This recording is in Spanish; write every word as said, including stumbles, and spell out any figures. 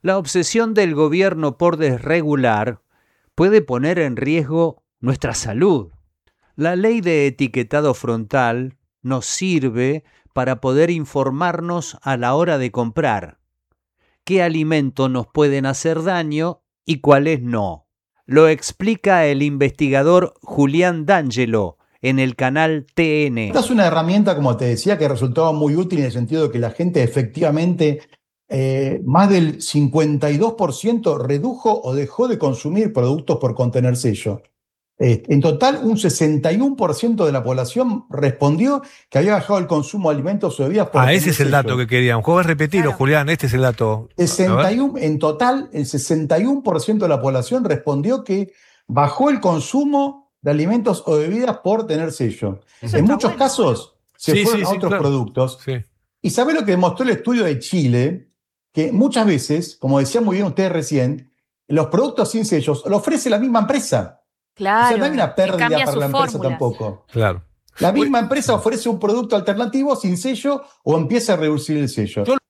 La obsesión del gobierno por desregular puede poner en riesgo nuestra salud. La ley de etiquetado frontal nos sirve para poder informarnos a la hora de comprar qué alimentos nos pueden hacer daño y cuáles no. Lo explica el investigador Julián D'Angelo en el canal T N. Esta es una herramienta, como te decía, que resultaba muy útil en el sentido de que la gente efectivamente, eh, más del cincuenta y dos por ciento redujo o dejó de consumir productos por contener sello. Eh, en total, un sesenta y uno por ciento de la población respondió que había bajado el consumo de alimentos o bebidas por Ah, tener ese es el sello. dato que queríamos. ¿Puedes repetirlo, Claro. Julián? Este es el dato. A sesenta y uno, ver. en total, el sesenta y uno por ciento de la población respondió que bajó el consumo de alimentos o bebidas por tener sello. Eso En está muchos bueno, casos se Sí, fueron sí, a sí, otros claro. productos. Sí. ¿Y sabe lo que demostró el estudio de Chile? Que muchas veces, como decía muy bien usted recién, los productos sin sellos lo ofrece la misma empresa. O sea, Claro, no hay una que pérdida cambia para sus la empresa fórmulas. tampoco. Claro. La Uy, misma empresa ofrece un producto alternativo sin sello o empieza a reducir el sello. Yo